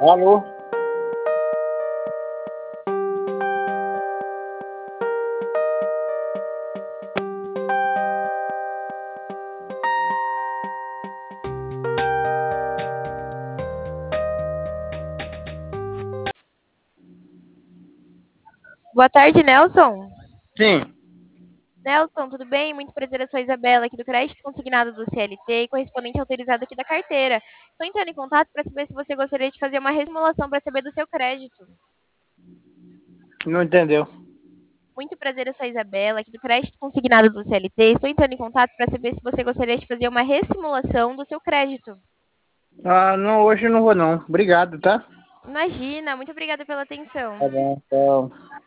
Alô? Boa tarde, Nelson. Sim. Nelson, tudo bem? Muito prazer, eu sou a Isabela, aqui do crédito consignado do CLT e correspondente autorizado aqui da carteira. Estou entrando em contato para saber se você gostaria de fazer uma resimulação para saber do seu crédito. Não entendeu. Muito prazer, eu sou a Isabela, aqui do crédito consignado do CLT. Estou entrando em contato para saber se você gostaria de fazer uma ressimulação do seu crédito. Ah, não, hoje eu não vou não. Obrigado, tá? Imagina, muito obrigada pela atenção. Tá bom, então.